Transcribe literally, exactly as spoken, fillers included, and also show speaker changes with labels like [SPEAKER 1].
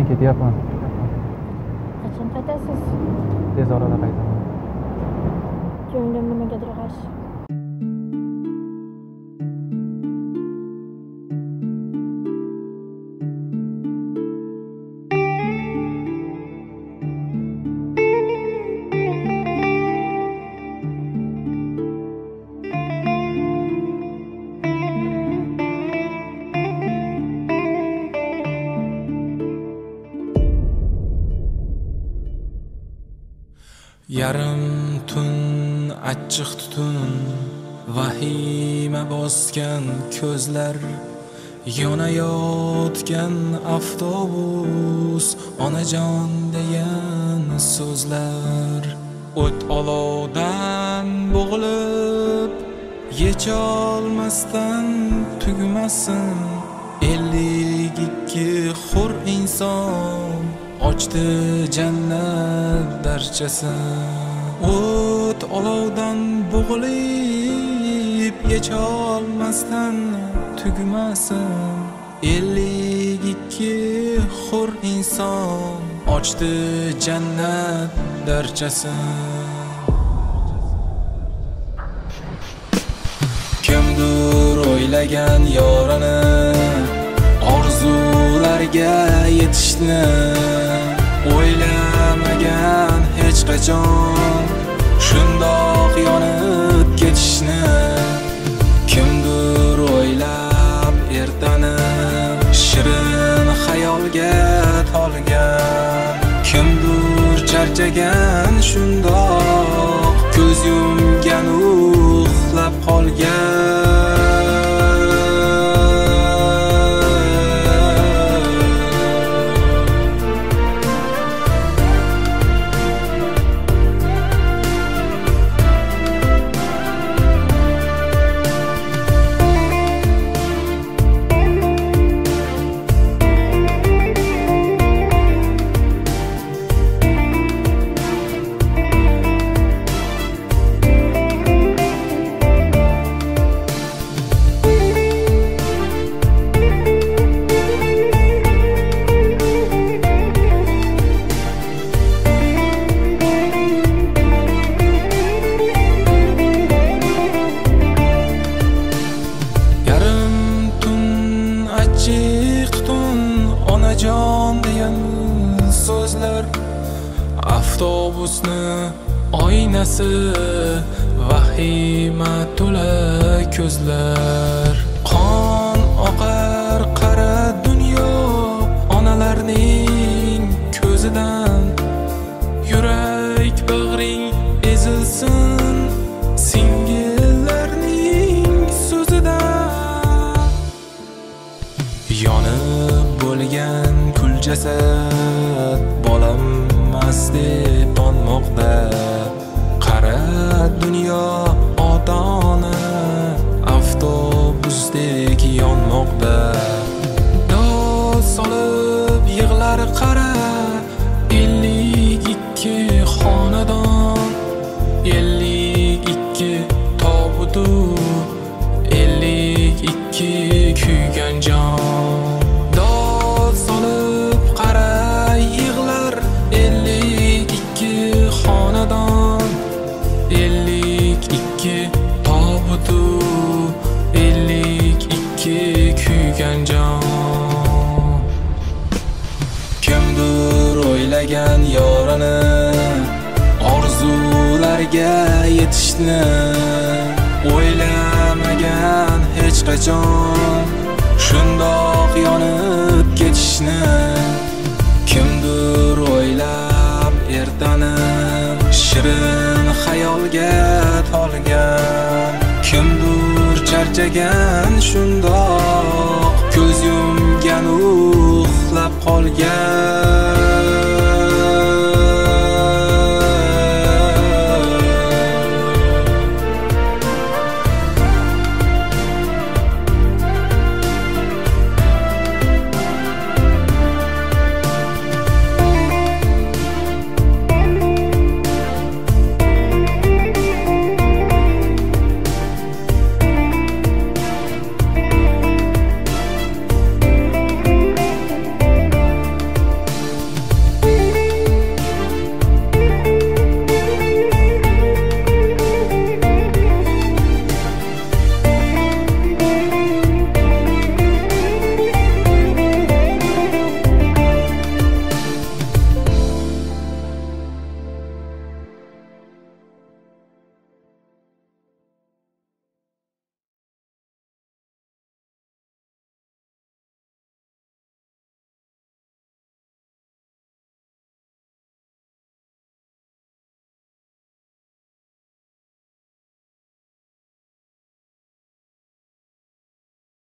[SPEAKER 1] ketyapman.
[SPEAKER 2] Qachon qaytasiz?
[SPEAKER 1] Tez orada qaytaman.
[SPEAKER 2] Ko'nglim nimagadir g'ash.
[SPEAKER 3] Yarim tun achchiq tutun, vahima bosgan ko'zlar, yonayotgan avtobus, onajon degan so'zlar. O't olovdan bo'g'ilib, yecholmasdan tugmasin. ellik ikki xur inson ochdi jannat darchasini. O't olovdan bo'g'ilib, yecholmasdan tugmasin. ellik ikki xur inson ochdi jannat darchasini. Kimdir o'ylagan yorini, orzularga yetishni, o'ylamagan hech qachon shundoq yonib ketishni. Kimdir o'ylab ertani, shirin xayolga tolgan. Kimdir charchagan shundoq, ko'z yumgan uxlab qolgan. Onajon degan so'zlar, avtobusni oynasi, vahima to'la ko'zlar. Qon oqar qara dunyo onalarning ko'zidan. Yurak bag'ring ezilsin singillarning so'zidan. Yonib bo'lgan kul jasad, bolam mas deb tonmoqda. Qara dunyo ota-ona avtobusdek yonmoqda. Dod solib yig'lar qara ellik ikki xonadon. ellik ikki tobutu, ellik ikki kuygan jon. Dod solib qara yig'lar ellik ikki xonadon. ellik ikki tobutu, ellik ikki kuygan jon. Kimdir o'ylagan yorini, orzularga yetishni, o'ylamagan hech qachon shundoq yonib ketishni. Kimdir o'ylab ertani, shirin xayolga tolgan. Kimdir charchagan shundoq, ko'z yumgan uxlab qolgan.